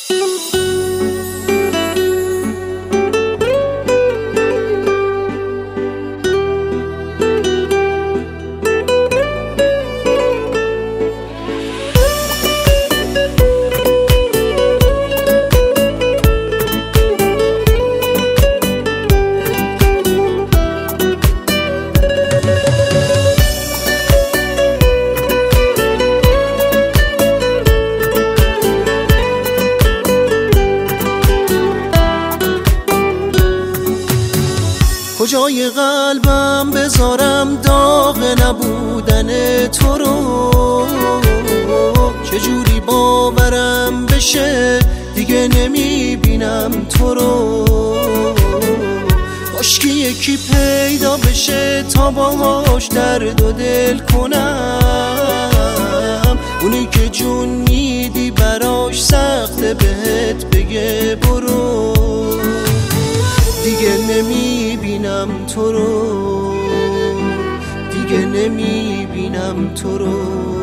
کجای قلبم بذارم داغ نبودن تو رو؟ چجوری باورم بشه دیگه نمیبینم تو رو؟ کاشکی یکی پیدا بشه تا باهاش درد و دل کنم، اونی که جون میدی براش سخته بهت بگه برو. دیگه نمیبینم تو رو، دیگه نمیبینم تو رو.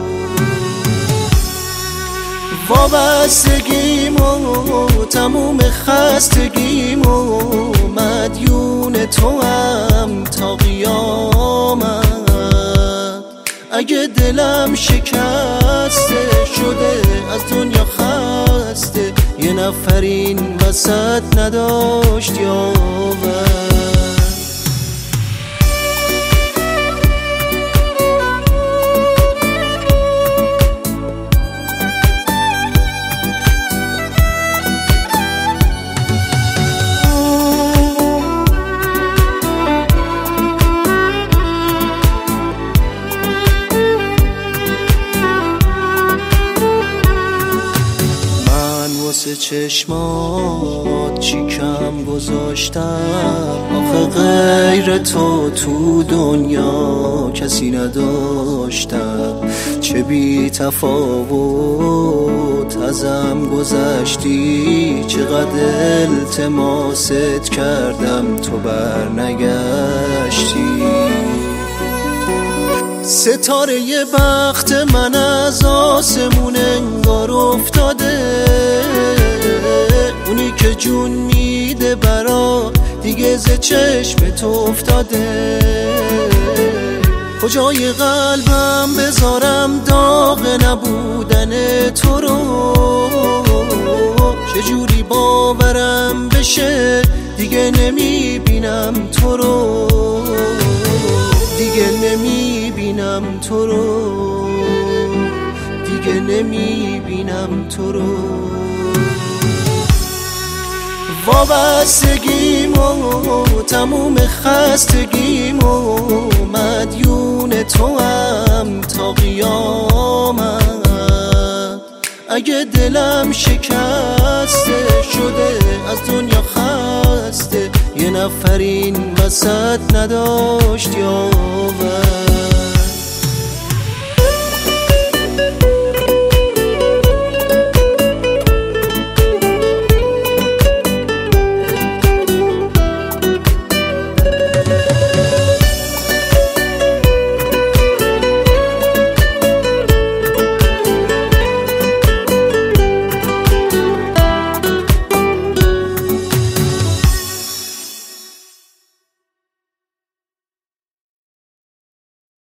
وابستگیمو تموم خستگیمو مدیون تو هم تا قیامت. اگه دلم شکسته شده از دنیا خسته، یه نفر این وسط نداشت یاور. واسه چشمات چی کم گذاشتم؟ آخه غیر تو دنیا کسی نداشتم. چه بی تفاوت ازم گذشتی، چقدر التماست کردم تو بر نگشتی. ستاره ی بخت من از آسمون انگار افتاده، اونی که جون میده برا دیگه ز چشم تو افتاده. کجای قلبم بذارم داغ نبودن تو رو؟ چجوری باورم بشه دیگه نمیبینم تو رو؟ دیگه نمیبینم تو رو، دیگه نمیبینم تو رو. وابستگیمو تموم خستگیمو مدیون تو هم تا قیامت. اگه دلم شکسته شده از دنیا خسته، یه نفر این وسط نداشت یاور.